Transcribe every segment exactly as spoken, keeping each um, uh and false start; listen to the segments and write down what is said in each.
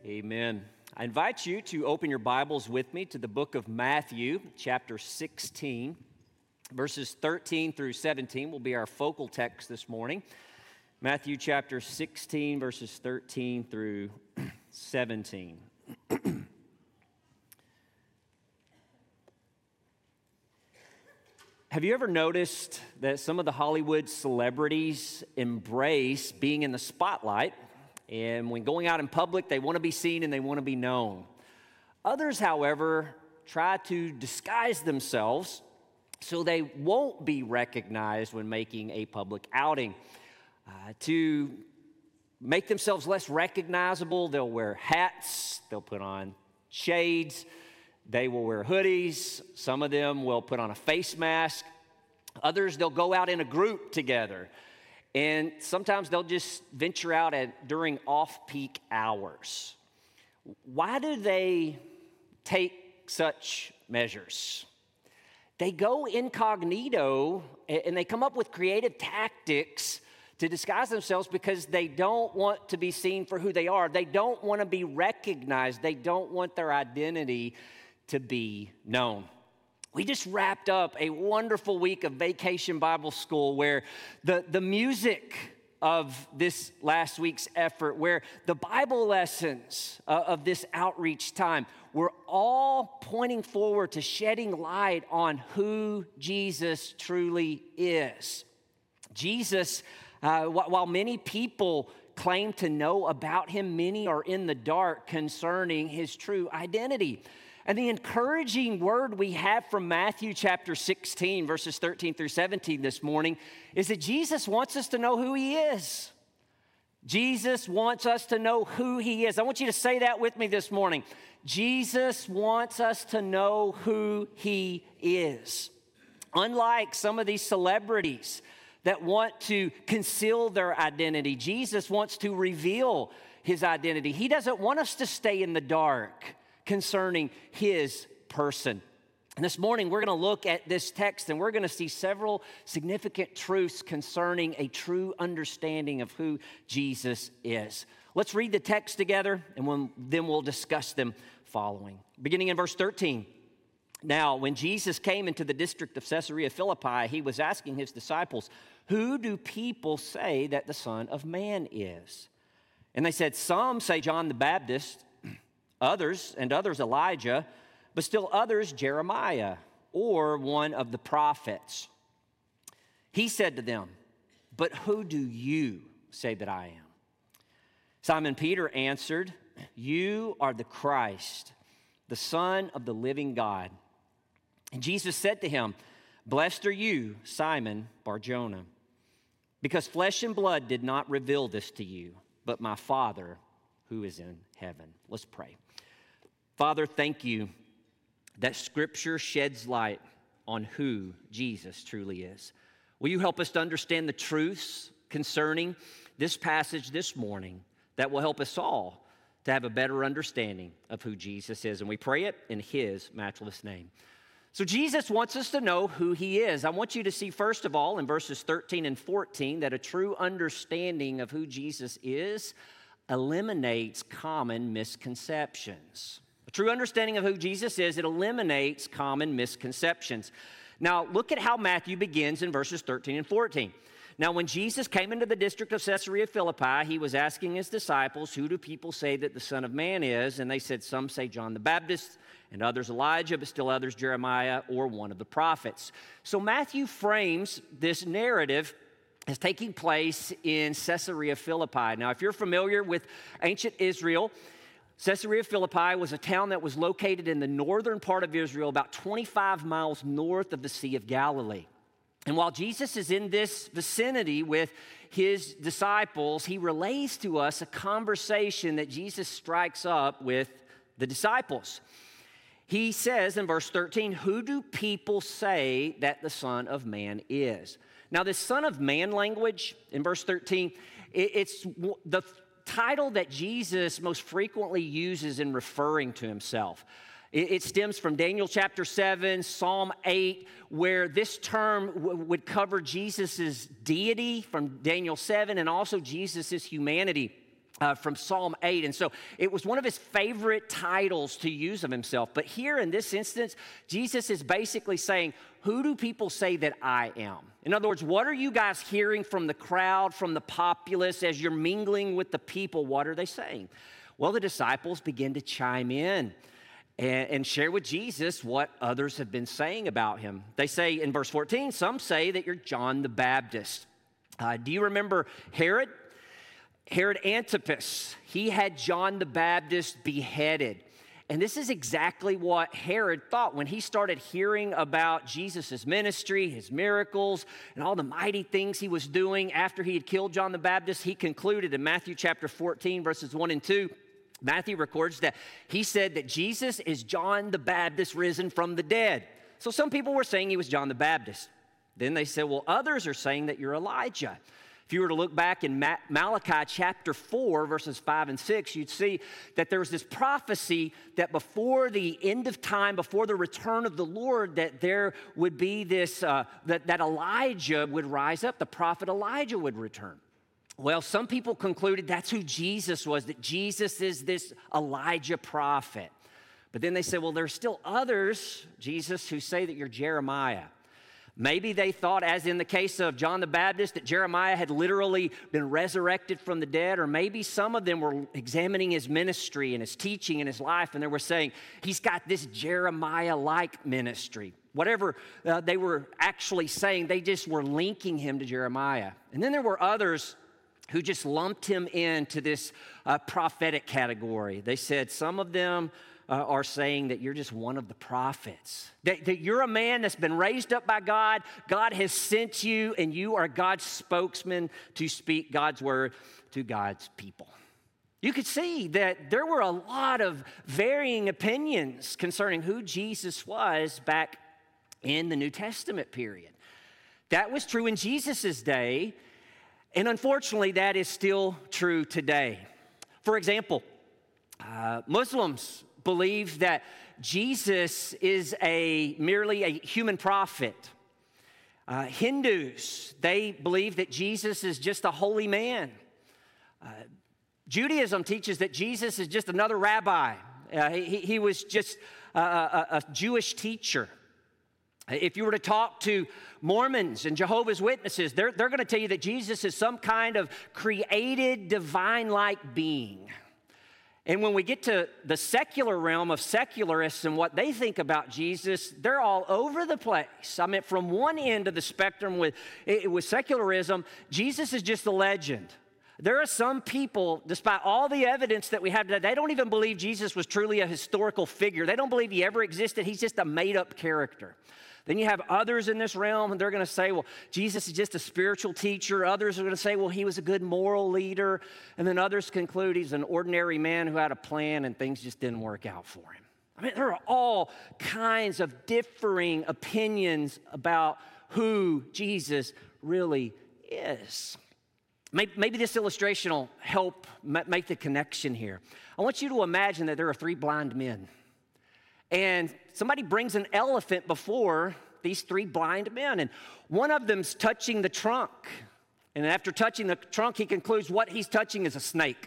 Amen. I invite you to open your Bibles with me to the book of Matthew, chapter sixteen. Verses thirteen through seventeen will be our focal text this morning. Matthew chapter sixteen, verses thirteen through seventeen. Have you ever noticed that some of the Hollywood celebrities embrace being in the spotlight? And when going out in public, they want to be seen and they want to be known. Others, however, try to disguise themselves so they won't be recognized when making a public outing. Uh, to make themselves less recognizable, they'll wear hats, they'll put on shades, they will wear hoodies, some of them will put on a face mask, others they'll go out in a group together, and sometimes they'll just venture out at during off-peak hours. Why do they take such measures? They go incognito and they come up with creative tactics to disguise themselves because they don't want to be seen for who they are. They don't want to be recognized. They don't want their identity to be known. We just wrapped up a wonderful week of Vacation Bible School where the, the music of this last week's effort, where the Bible lessons uh, of this outreach time were all pointing forward to shedding light on who Jesus truly is. Jesus, uh, while many people claim to know about him, many are in the dark concerning his true identity. And the encouraging word we have from Matthew chapter sixteen, verses thirteen through seventeen this morning is that Jesus wants us to know who he is. Jesus wants us to know who he is. I want you to say that with me this morning. Jesus wants us to know who he is. Unlike some of these celebrities that want to conceal their identity, Jesus wants to reveal his identity. He doesn't want us to stay in the dark concerning his person. And this morning, we're going to look at this text and we're going to see several significant truths concerning a true understanding of who Jesus is. Let's read the text together and we'll, then we'll discuss them following. Beginning in verse thirteen. Now, when Jesus came into the district of Caesarea Philippi, he was asking his disciples, "Who do people say that the Son of Man is?" And they said, "Some say John the Baptist, others and others Elijah, but still others Jeremiah or one of the prophets." He said to them, "But who do you say that I am?" Simon Peter answered, "You are the Christ, the Son of the living God." And Jesus said to him, "Blessed are you, Simon Bar-Jonah, because flesh and blood did not reveal this to you, but my Father who is in heaven." Let's pray. Father, thank you that Scripture sheds light on who Jesus truly is. Will you help us to understand the truths concerning this passage this morning that will help us all to have a better understanding of who Jesus is? And we pray it in his matchless name. So Jesus wants us to know who he is. I want you to see, first of all, in verses thirteen and fourteen, that a true understanding of who Jesus is eliminates common misconceptions. A true understanding of who Jesus is, it eliminates common misconceptions. Now, look at how Matthew begins in verses thirteen and fourteen. Now, when Jesus came into the district of Caesarea Philippi, he was asking his disciples, "Who do people say that the Son of Man is?" And they said, "Some say John the Baptist, and others Elijah, but still others Jeremiah or one of the prophets." So Matthew frames this narrative as taking place in Caesarea Philippi. Now, if you're familiar with ancient Israel, Caesarea Philippi was a town that was located in the northern part of Israel, about twenty-five miles north of the Sea of Galilee. And while Jesus is in this vicinity with his disciples, he relays to us a conversation that Jesus strikes up with the disciples. He says in verse thirteen, "Who do people say that the Son of Man is?" Now, this Son of Man language in verse thirteen, it's the title that Jesus most frequently uses in referring to himself. It stems from Daniel chapter seven, Psalm eight, where this term w- would cover Jesus' deity from Daniel seven and also Jesus' humanity. Uh, from Psalm eight. And so it was one of his favorite titles to use of himself. But here in this instance, Jesus is basically saying, who do people say that I am? In other words, what are you guys hearing from the crowd, from the populace, as you're mingling with the people? What are they saying? Well, the disciples begin to chime in and, and share with Jesus what others have been saying about him. They say in verse fourteen, some say that you're John the Baptist. Uh, do you remember Herod? Herod Antipas, he had John the Baptist beheaded. And this is exactly what Herod thought when he started hearing about Jesus' ministry, his miracles, and all the mighty things he was doing after he had killed John the Baptist. He concluded in Matthew chapter fourteen, verses one and two, Matthew records that he said that Jesus is John the Baptist risen from the dead. So some people were saying he was John the Baptist. Then they said, well, others are saying that you're Elijah. If you were to look back in Malachi chapter four, verses five and six, you'd see that there was this prophecy that before the end of time, before the return of the Lord, that there would be this, uh, that, that Elijah would rise up, the prophet Elijah would return. Well, some people concluded that's who Jesus was, that Jesus is this Elijah prophet. But then they said, well, there's still others, Jesus, who say that you're Jeremiah. Maybe they thought, as in the case of John the Baptist, that Jeremiah had literally been resurrected from the dead, or maybe some of them were examining his ministry and his teaching and his life, and they were saying, he's got this Jeremiah-like ministry. Whatever uh, they were actually saying, they just were linking him to Jeremiah. And then there were others who just lumped him into this uh, prophetic category. They said some of them Uh, are saying that you're just one of the prophets, that, that you're a man that's been raised up by God. God has sent you, and you are God's spokesman to speak God's word to God's people. You could see that there were a lot of varying opinions concerning who Jesus was back in the New Testament period. That was true in Jesus' day, and unfortunately, that is still true today. For example, uh, Muslims believe that Jesus is a merely a human prophet. Uh, Hindus, they believe that Jesus is just a holy man. Uh, Judaism teaches that Jesus is just another rabbi. Uh, he, he was just a, a, a Jewish teacher. If you were to talk to Mormons and Jehovah's Witnesses, they're, they're going to tell you that Jesus is some kind of created, divine-like being. And when we get to the secular realm of secularists and what they think about Jesus, they're all over the place. I mean, from one end of the spectrum with, with secularism, Jesus is just a legend. There are some people, despite all the evidence that we have today, they don't even believe Jesus was truly a historical figure. They don't believe he ever existed. He's just a made-up character. Then you have others in this realm, and they're going to say, well, Jesus is just a spiritual teacher. Others are going to say, well, he was a good moral leader. And then others conclude he's an ordinary man who had a plan and things just didn't work out for him. I mean, there are all kinds of differing opinions about who Jesus really is. Maybe this illustration will help make the connection here. I want you to imagine that there are three blind men. And somebody brings an elephant before these three blind men. And one of them's touching the trunk. And after touching the trunk, he concludes what he's touching is a snake.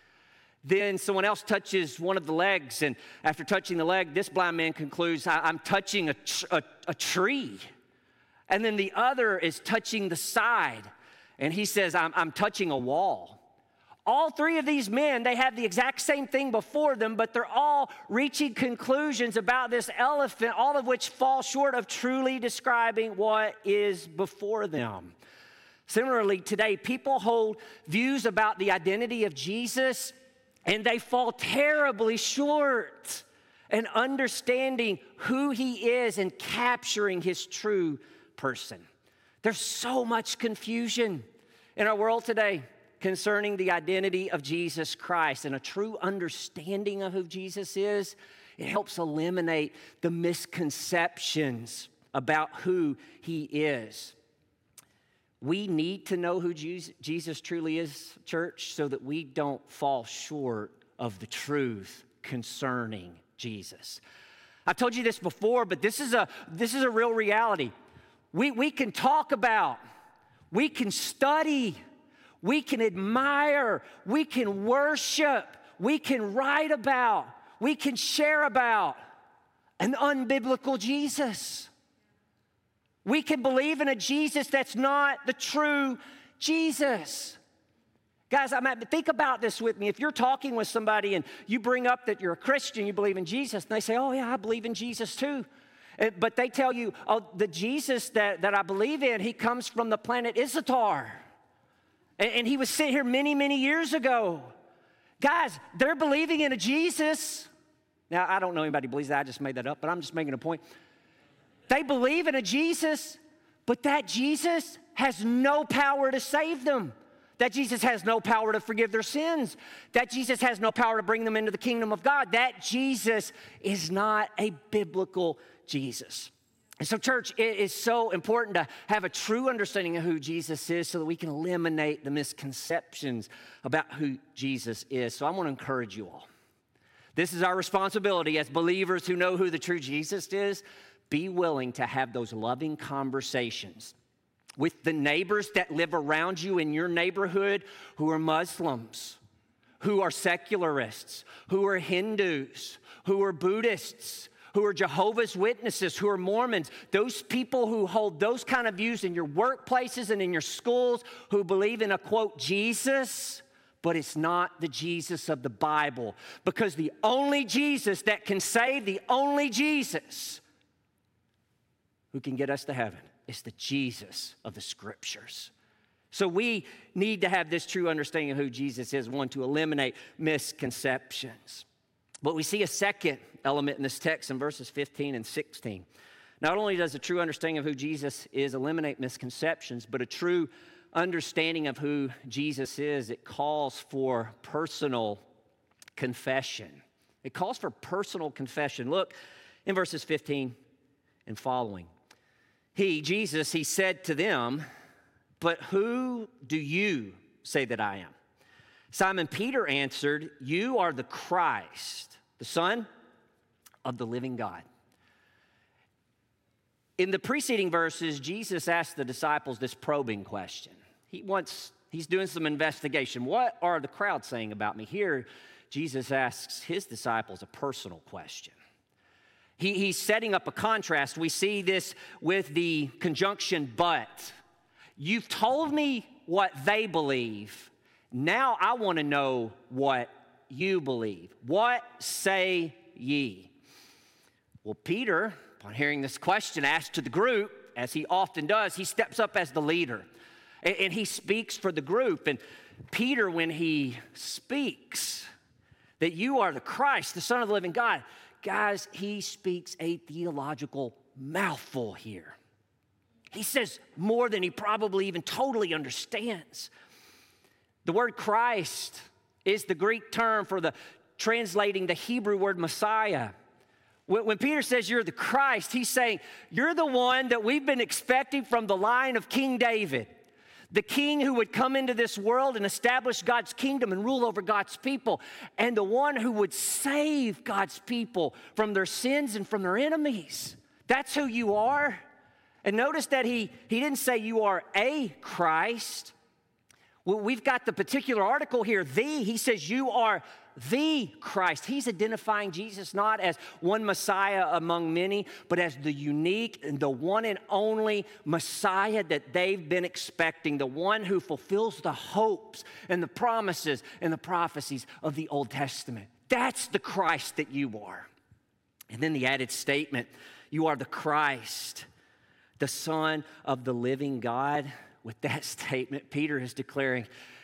Then someone else touches one of the legs. And after touching the leg, this blind man concludes, I'm touching a, a, a tree. And then the other is touching the side. And he says, I'm, I'm touching a wall. All three of these men, they have the exact same thing before them, but they're all reaching conclusions about this elephant, all of which fall short of truly describing what is before them. Similarly, today, people hold views about the identity of Jesus, and they fall terribly short in understanding who he is and capturing his true person. There's so much confusion in our world today concerning the identity of Jesus Christ, and a true understanding of who Jesus is, it helps eliminate the misconceptions about who he is. We need to know who Jesus truly is, church, so that we don't fall short of the truth concerning Jesus. I've told you this before, but this is a, this is a real reality. We, we can talk about, we can study, We can admire, we can worship, we can write about, we can share about an unbiblical Jesus. We can believe in a Jesus that's not the true Jesus. Guys, I mean, think about this with me. If you're talking with somebody and you bring up that you're a Christian, you believe in Jesus, and they say, oh yeah, I believe in Jesus too. But they tell you, oh, the Jesus that, that I believe in, he comes from the planet Isatar. And, and he was sent here many, many years ago. Guys, they're believing in a Jesus. Now, I don't know anybody who believes that. I just made that up, but I'm just making a point. They believe in a Jesus, but that Jesus has no power to save them. That Jesus has no power to forgive their sins. That Jesus has no power to bring them into the kingdom of God. That Jesus is not a biblical Jesus. And so, church, it is so important to have a true understanding of who Jesus is so that we can eliminate the misconceptions about who Jesus is. So I want to encourage you all. This is our responsibility as believers who know who the true Jesus is. Be willing to have those loving conversations with the neighbors that live around you in your neighborhood who are Muslims, who are secularists, who are Hindus, who are Buddhists, who are Jehovah's Witnesses, who are Mormons, those people who hold those kind of views in your workplaces and in your schools, who believe in a, quote, Jesus, but it's not the Jesus of the Bible. Because the only Jesus that can save, the only Jesus who can get us to heaven is the Jesus of the Scriptures. So we need to have this true understanding of who Jesus is, one, to eliminate misconceptions. But we see a second element in this text in verses fifteen and sixteen. Not only does a true understanding of who Jesus is eliminate misconceptions, but a true understanding of who Jesus is, it calls for personal confession. It calls for personal confession. Look in verses fifteen and following. He, Jesus, he said to them, "But who do you say that I am?" Simon Peter answered, "You are the Christ, the Son of the living God." In the preceding verses, Jesus asked the disciples this probing question. He wants, he's doing some investigation. What are the crowd saying about me? Here, Jesus asks his disciples a personal question. He, he's setting up a contrast. We see this with the conjunction but. You've told me what they believe. Now I want to know what you believe. What say ye? Well, Peter, upon hearing this question asked to the group, as he often does, he steps up as the leader. And, and he speaks for the group. And Peter, when he speaks that you are the Christ, the Son of the living God, guys, he speaks a theological mouthful here. He says more than he probably even totally understands. The word Christ is the Greek term for the translating the Hebrew word Messiah. When, when Peter says you're the Christ, he's saying you're the one that we've been expecting from the line of King David, the king who would come into this world and establish God's kingdom and rule over God's people, and the one who would save God's people from their sins and from their enemies. That's who you are. And notice that he, he didn't say you are a Christ. Well, we've got the particular article here, the. He says you are the Christ. He's identifying Jesus not as one Messiah among many, but as the unique and the one and only Messiah that they've been expecting, the one who fulfills the hopes and the promises and the prophecies of the Old Testament. That's the Christ that you are. And then the added statement, you are the Christ, the Son of the living God. With that statement, Peter is declaring,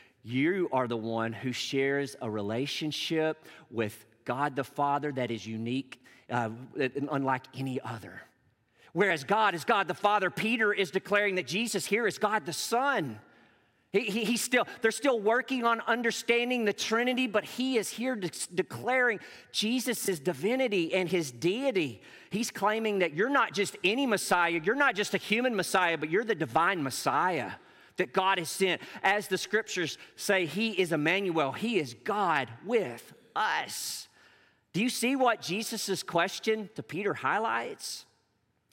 you are the one who shares a relationship with God the Father that is unique, uh, unlike any other. Whereas God is God the Father, Peter is declaring that Jesus here is God the Son. He, he, he's still, they're still working on understanding the Trinity, but he is here de- declaring Jesus' divinity and his deity. He's claiming that you're not just any Messiah, you're not just a human Messiah, but you're the divine Messiah that God has sent. As the scriptures say, he is Emmanuel, he is God with us. Do you see what Jesus' question to Peter highlights?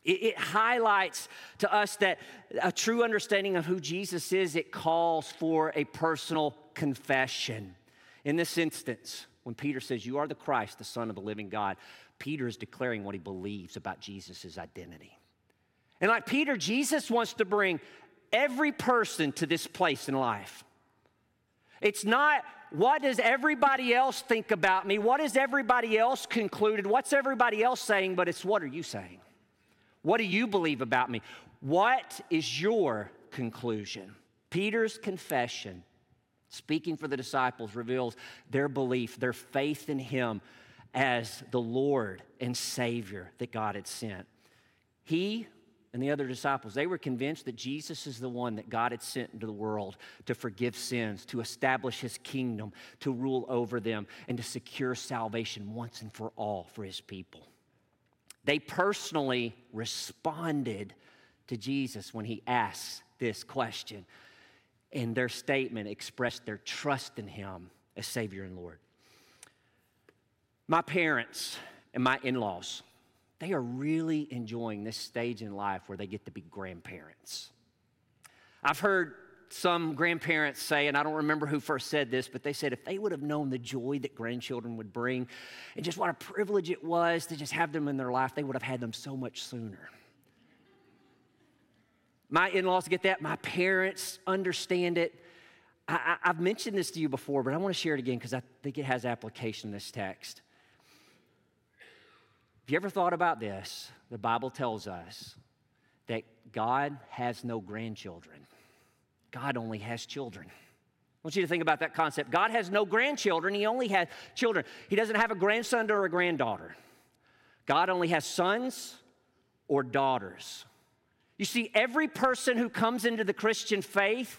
It, it highlights to us that a true understanding of who Jesus is, it calls for a personal confession. In this instance, when Peter says, "You are the Christ, the Son of the living God," Peter is declaring what he believes about Jesus' identity. And like Peter, Jesus wants to bring every person to this place in life. It's not, what does everybody else think about me? What has everybody else concluded? What's everybody else saying? But it's, what are you saying? What do you believe about me? What is your conclusion? Peter's confession, speaking for the disciples, reveals their belief, their faith in him as the Lord and Savior that God had sent. He and the other disciples, they were convinced that Jesus is the one that God had sent into the world to forgive sins, to establish his kingdom, to rule over them, and to secure salvation once and for all for his people. They personally responded to Jesus when he asked this question, and their statement expressed their trust in him as Savior and Lord. My parents and my in-laws, they are really enjoying this stage in life where they get to be grandparents. I've heard some grandparents say, and I don't remember who first said this, but they said if they would have known the joy that grandchildren would bring and just what a privilege it was to just have them in their life, they would have had them so much sooner. My in-laws get that. My parents understand it. I, I, I've mentioned this to you before, but I want to share it again because I think it has application in this text. Have you ever thought about this? The Bible tells us that God has no grandchildren. God only has children. I want you to think about that concept. God has no grandchildren. He only has children. He doesn't have a grandson or a granddaughter. God only has sons or daughters. You see, every person who comes into the Christian faith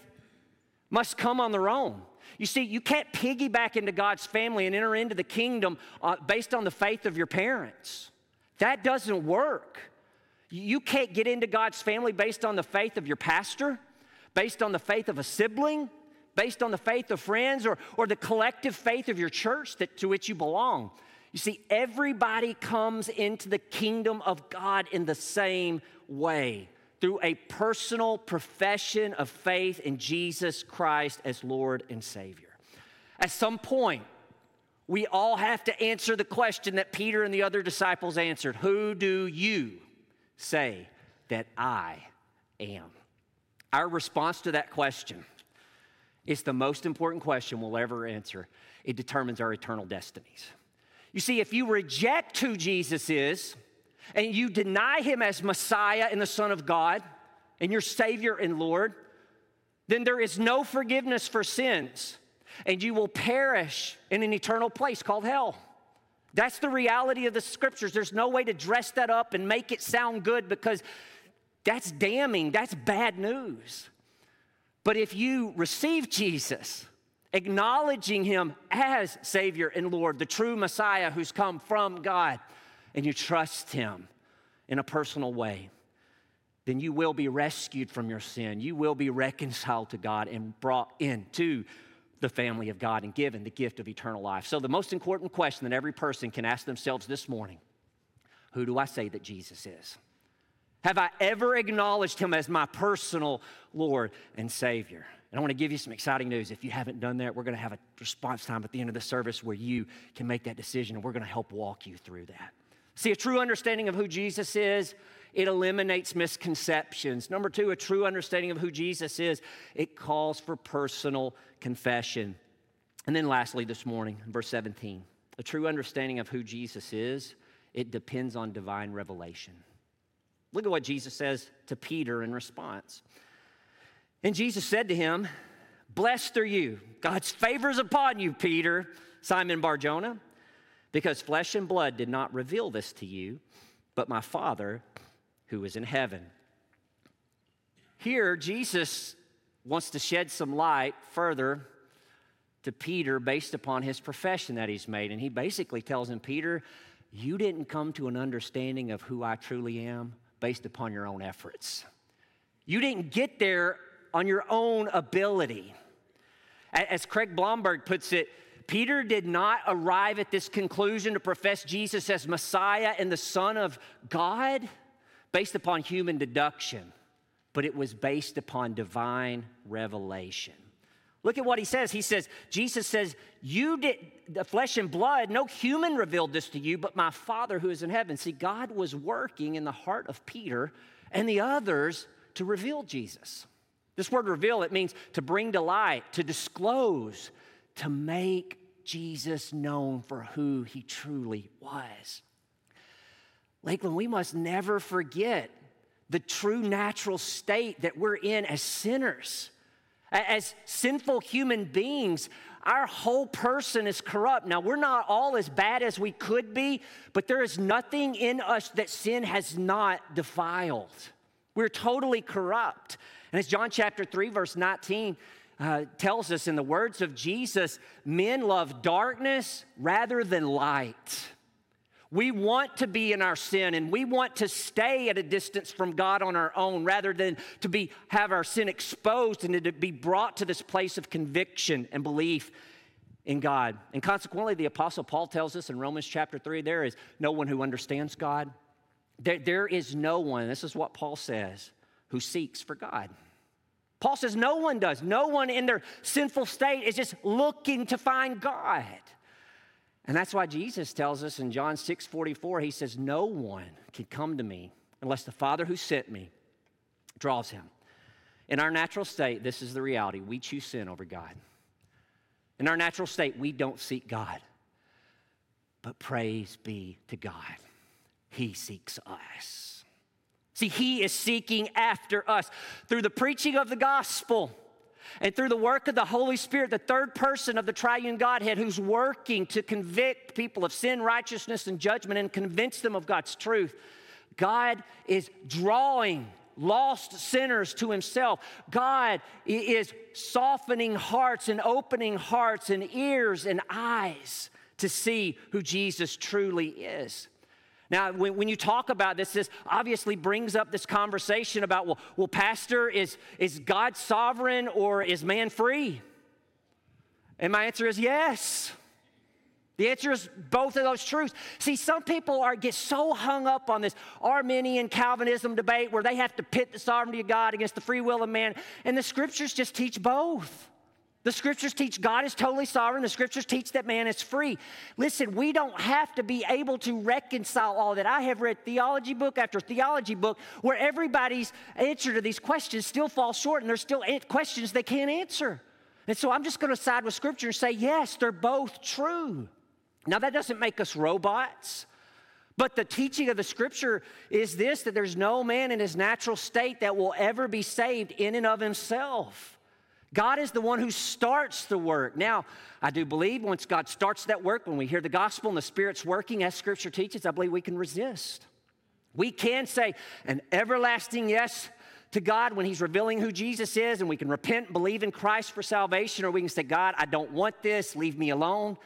must come on their own. You see, you can't piggyback into God's family and enter into the kingdom uh, based on the faith of your parents. That doesn't work. You can't get into God's family based on the faith of your pastor, based on the faith of a sibling, based on the faith of friends, or, or the collective faith of your church that, to which you belong. You see, everybody comes into the kingdom of God in the same way, through a personal profession of faith in Jesus Christ as Lord and Savior. At some point, we all have to answer the question that Peter and the other disciples answered. Who do you say that I am? Our response to that question is the most important question we'll ever answer. It determines our eternal destinies. You see, if you reject who Jesus is, and you deny him as Messiah and the Son of God, and your Savior and Lord, then there is no forgiveness for sins, and you will perish in an eternal place called hell. That's the reality of the Scriptures. There's no way to dress that up and make it sound good because that's damning, that's bad news. But if you receive Jesus, acknowledging him as Savior and Lord, the true Messiah who's come from God, and you trust him in a personal way, then you will be rescued from your sin. You will be reconciled to God and brought into the family of God and given the gift of eternal life. So the most important question that every person can ask themselves this morning, who do I say that Jesus is? Have I ever acknowledged him as my personal Lord and Savior? And I want to give you some exciting news. If you haven't done that, we're going to have a response time at the end of the service where you can make that decision, and we're going to help walk you through that. See, a true understanding of who Jesus is, it eliminates misconceptions. Number two, a true understanding of who Jesus is, it calls for personal confession. And then lastly this morning, verse seventeen, a true understanding of who Jesus is, it depends on divine revelation. Look at what Jesus says to Peter in response. And Jesus said to him, "Blessed are you. God's favor is upon you, Peter, Simon Bar-Jonah, because flesh and blood did not reveal this to you, but my Father who is in heaven." Here, Jesus wants to shed some light further to Peter based upon his profession that he's made. And he basically tells him, Peter, you didn't come to an understanding of who I truly am based upon your own efforts. You didn't get there on your own ability. As Craig Blomberg puts it, Peter did not arrive at this conclusion to profess Jesus as Messiah and the Son of God based upon human deduction, but it was based upon divine revelation. Look at what he says. He says, Jesus says, you did, the flesh and blood, no human revealed this to you, but my Father who is in heaven. See, God was working in the heart of Peter and the others to reveal Jesus. This word reveal, it means to bring to light, to disclose, to make Jesus known for who he truly was. Lakeland, we must never forget the true natural state that we're in as sinners. As sinful human beings, our whole person is corrupt. Now, we're not all as bad as we could be, but there is nothing in us that sin has not defiled. We're totally corrupt. And as John chapter three, verse nineteen uh, tells us in the words of Jesus, men love darkness rather than light. We want to be in our sin, and we want to stay at a distance from God on our own rather than to be have our sin exposed and to be brought to this place of conviction and belief in God. And consequently, the Apostle Paul tells us in Romans chapter three, there is no one who understands God. There, there is no one, this is what Paul says, who seeks for God. Paul says no one does. No one in their sinful state is just looking to find God. And that's why Jesus tells us in John six forty-four, he says, no one can come to me unless the Father who sent me draws him. In our natural state, this is the reality. We choose sin over God. In our natural state, we don't seek God. But praise be to God. He seeks us. See, he is seeking after us through the preaching of the gospel. And through the work of the Holy Spirit, the third person of the triune Godhead who's working to convict people of sin, righteousness, and judgment and convince them of God's truth, God is drawing lost sinners to himself. God is softening hearts and opening hearts and ears and eyes to see who Jesus truly is. Now, when, when you talk about this, this obviously brings up this conversation about, well, well, Pastor, is, is God sovereign or is man free? And my answer is yes. The answer is both of those truths. See, some people are get so hung up on this Arminian Calvinism debate where they have to pit the sovereignty of God against the free will of man, and the scriptures just teach both. The scriptures teach God is totally sovereign. The scriptures teach that man is free. Listen, we don't have to be able to reconcile all that. I have read theology book after theology book where everybody's answer to these questions still falls short, and there's still questions they can't answer. And so I'm just going to side with scripture and say, yes, they're both true. Now, that doesn't make us robots. But the teaching of the scripture is this, that there's no man in his natural state that will ever be saved in and of himself. God is the one who starts the work. Now, I do believe once God starts that work, when we hear the gospel and the Spirit's working as Scripture teaches, I believe we can resist. We can say an everlasting yes to God when he's revealing who Jesus is, and we can repent and believe in Christ for salvation, or we can say, God, I don't want this. Leave me alone.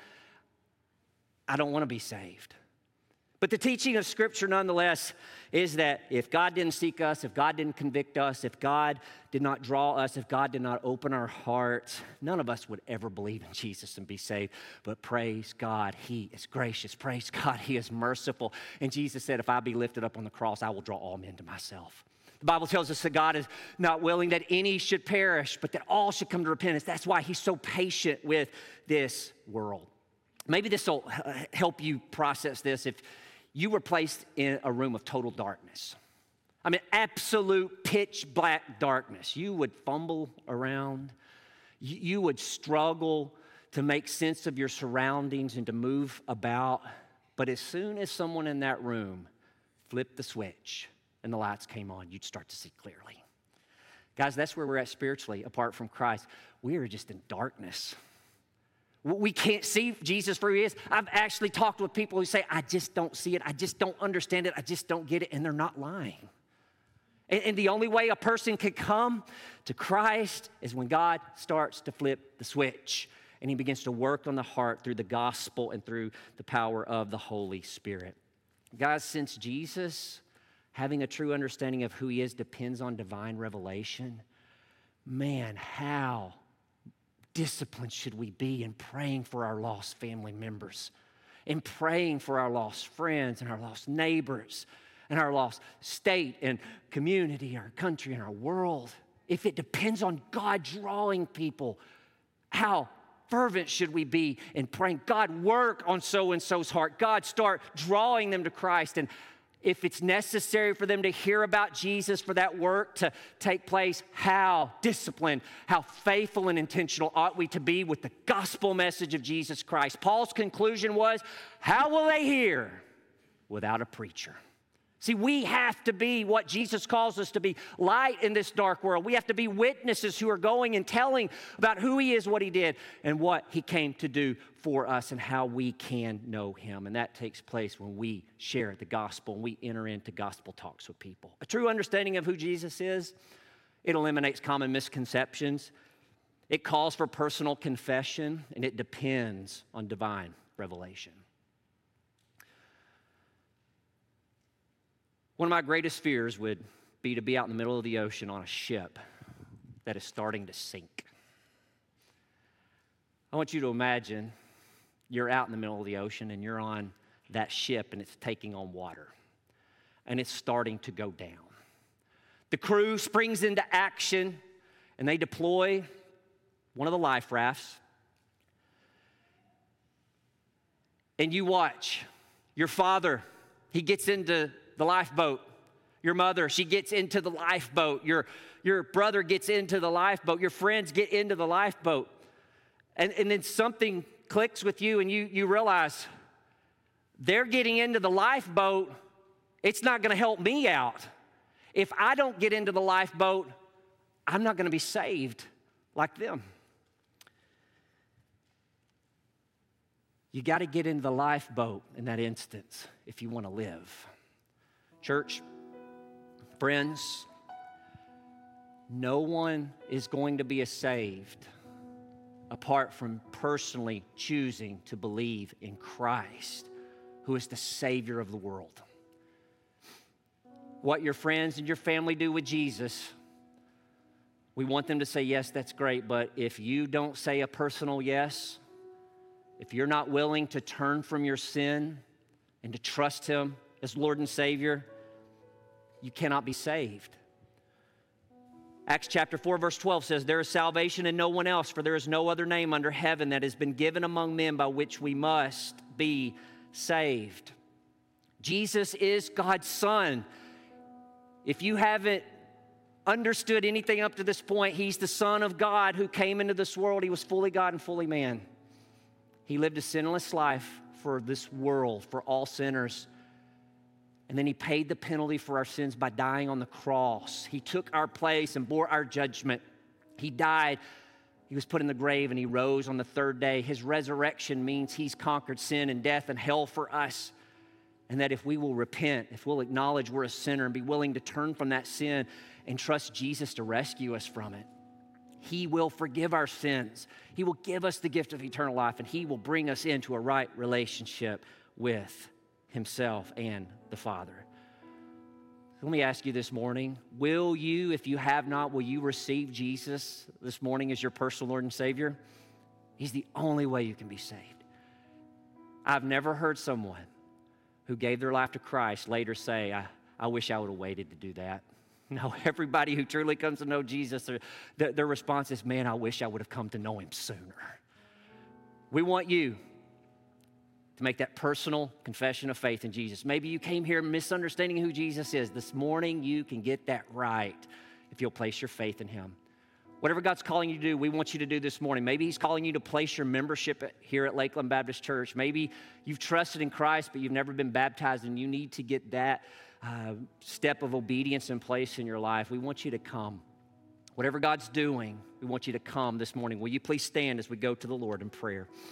I don't want to be saved. But the teaching of Scripture, nonetheless, is that if God didn't seek us, if God didn't convict us, if God did not draw us, if God did not open our hearts, none of us would ever believe in Jesus and be saved. But praise God, he is gracious. Praise God, he is merciful. And Jesus said, if I be lifted up on the cross, I will draw all men to myself. The Bible tells us that God is not willing that any should perish, but that all should come to repentance. That's why he's so patient with this world. Maybe this will help you process this. If you were placed in a room of total darkness, I mean, absolute pitch black darkness, you would fumble around. You would struggle to make sense of your surroundings and to move about. But as soon as someone in that room flipped the switch and the lights came on, you'd start to see clearly. Guys, that's where we're at spiritually apart from Christ. We are just in darkness. We can't see Jesus for who he is. I've actually talked with people who say, I just don't see it. I just don't understand it. I just don't get it. And they're not lying. And, and the only way a person can come to Christ is when God starts to flip the switch and he begins to work on the heart through the gospel and through the power of the Holy Spirit. Guys, since Jesus, having a true understanding of who he is, depends on divine revelation, man, how disciplined should we be in praying for our lost family members, in praying for our lost friends and our lost neighbors, and our lost state and community, our country and our world, if it depends on God drawing people, how fervent should we be in praying, God, work on so-and-so's heart. God, start drawing them to Christ. And if it's necessary for them to hear about Jesus, for that work to take place, how disciplined, how faithful and intentional ought we to be with the gospel message of Jesus Christ? Paul's conclusion was, how will they hear without a preacher? See, we have to be what Jesus calls us to be, light in this dark world. We have to be witnesses who are going and telling about who he is, what he did, and what he came to do for us and how we can know him. And that takes place when we share the gospel and we enter into gospel talks with people. A true understanding of who Jesus is, it eliminates common misconceptions. It calls for personal confession, and it depends on divine revelation. One of my greatest fears would be to be out in the middle of the ocean on a ship that is starting to sink. I want you to imagine you're out in the middle of the ocean and you're on that ship and it's taking on water and it's starting to go down. The crew springs into action and they deploy one of the life rafts. And you watch your father, he gets into the lifeboat. Your mother, she gets into the lifeboat. Your, your brother gets into the lifeboat. Your friends get into the lifeboat. And, and then something clicks with you and you, you realize they're getting into the lifeboat. It's not going to help me out. If I don't get into the lifeboat, I'm not going to be saved like them. You got to get into the lifeboat in that instance if you want to live. Church, friends, no one is going to be saved apart from personally choosing to believe in Christ, who is the Savior of the world. What your friends and your family do with Jesus, we want them to say, yes, that's great, but if you don't say a personal yes, if you're not willing to turn from your sin and to trust him as Lord and Savior, you cannot be saved. Acts chapter four, verse twelve says, there is salvation in no one else, for there is no other name under heaven that has been given among men by which we must be saved. Jesus is God's Son. If you haven't understood anything up to this point, he's the Son of God who came into this world. He was fully God and fully man. He lived a sinless life for this world, for all sinners. And then he paid the penalty for our sins by dying on the cross. He took our place and bore our judgment. He died. He was put in the grave and he rose on the third day. His resurrection means he's conquered sin and death and hell for us. And that if we will repent, if we'll acknowledge we're a sinner and be willing to turn from that sin and trust Jesus to rescue us from it, he will forgive our sins. He will give us the gift of eternal life, and he will bring us into a right relationship with himself and the Father. Let me ask you this morning, will you, if you have not, will you receive Jesus this morning as your personal Lord and Savior? He's the only way you can be saved. I've never heard someone who gave their life to Christ later say, I, I wish I would have waited to do that. No, everybody who truly comes to know Jesus, their, their response is, man, I wish I would have come to know him sooner. We want you to make that personal confession of faith in Jesus. Maybe you came here misunderstanding who Jesus is. This morning, you can get that right if you'll place your faith in him. Whatever God's calling you to do, we want you to do this morning. Maybe he's calling you to place your membership here at Lakeland Baptist Church. Maybe you've trusted in Christ, but you've never been baptized, and you need to get that uh, step of obedience in place in your life. We want you to come. Whatever God's doing, we want you to come this morning. Will you please stand as we go to the Lord in prayer?